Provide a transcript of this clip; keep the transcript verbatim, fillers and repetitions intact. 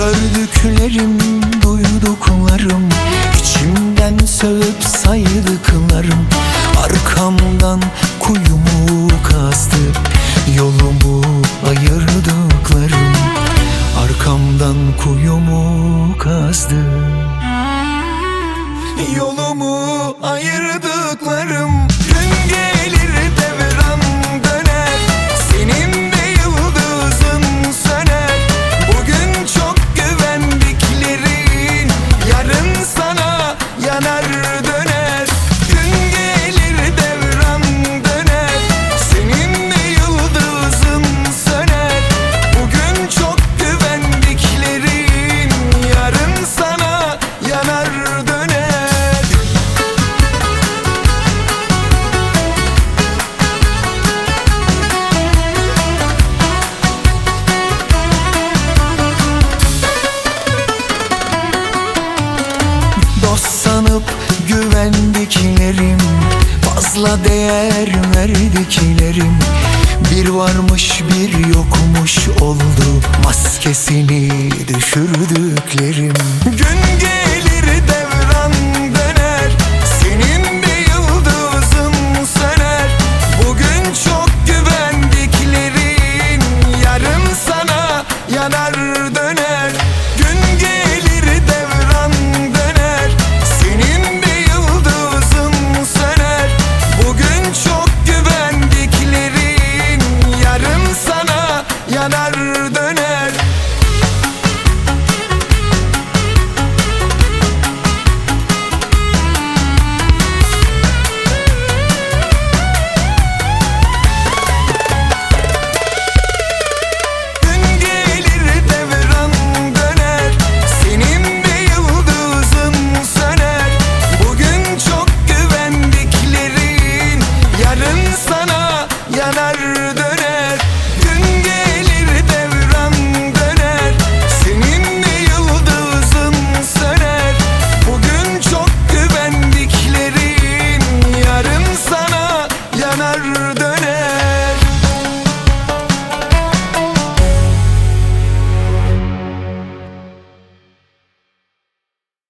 Gördüklerim, duyduklarım, içimden sövüp saydıklarım, arkamdan kuyumu kazdı, yolumu ayırdıklarım, arkamdan kuyumu kazdı, yolumu ayırdıklarım. Gün gelir devran döner, senin de yıldızın söner. Bugün çok güvendiklerin yarın sana yanar döner. Gün gelir devran döner, senin de yıldızın söner. Bugün çok güvendiklerin yarın sana yanar döner. Dost sanıp güvendiklerim, fazla değer verdiklerim, bir varmış bir yokmuş oldu, maskesini düşürdüklerim. Gün gelir devran döner, senin de yıldızın söner. Bugün çok güvendiklerin yarın sana yanar döner. Gün gelir